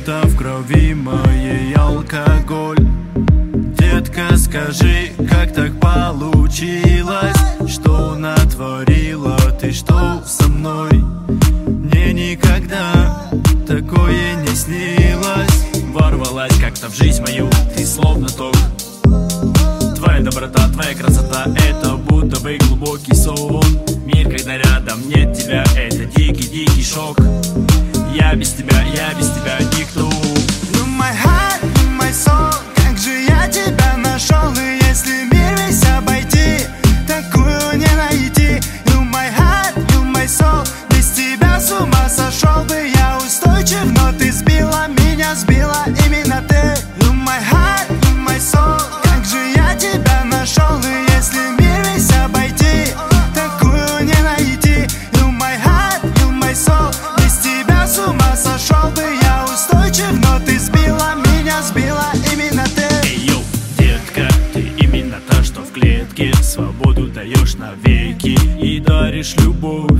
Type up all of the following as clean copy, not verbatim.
будто в крови моей алкоголь. Детка, скажи, как так получилось, что натворила ты, что со мной? Мне никогда такое не снилось. Ворвалась как-то в жизнь мою, ты словно ток. Твоя доброта, твоя красота, это будто бы глубокий сон. Мир, когда рядом нет тебя, это дикий шок. Я без тебя никто. You my heart, you my soul, как же я тебя нашел. И если мир весь обойти, такую не найти. You my heart, you my soul, без тебя с ума сошел бы я. Устойчив, но ты сбила меня, сбила именно ты. You my heart, you my soul, как же я тебя нашел. И если мир весь обойти, такую не найти. You my heart, you my soul, без тебя с ума сошел бы я. Устойчив, но ты сбила меня, сбила именно ты. Эй, йоу, детка, ты именно та, что в клетке. Свободу даешь навеки и даришь любовь.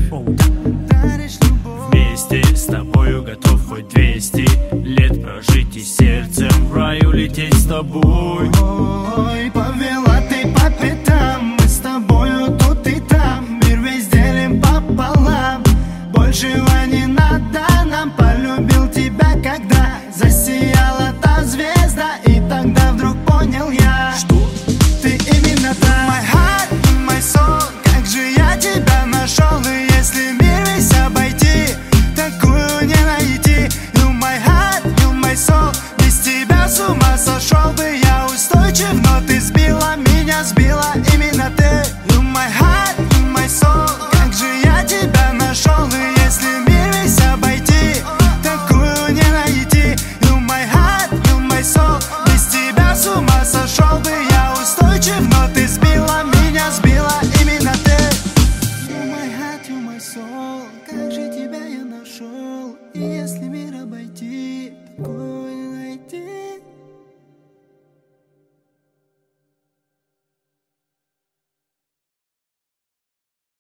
Вместе с тобою готов хоть 200 лет прожить и сердцем в рай улететь с тобой. Ой, повела ты по пятам, мы с тобою тут и там. Мир весь делим пополам, большего не надо нам. Полюбил тебя, когда засияла та звезда, и тогда вдруг понял я, Что? ты именно та. My heart, my soul, как же я тебя нашел. И если мир весь обойти, такую не найти. You my heart, you my soul, без тебя с ума сошел бы я. Устойчив, но ты сбила меня, сбила именно ты. You my heart, you my soul, как же я тебя нашел. И если мир весь обойти, такую не найти. You my heart, you my soul, без тебя с ума сошел бы я. Устойчив, но ты сбила меня, сбила именно ты. You my heart, you my soul, как же тебя я нашел. И если мир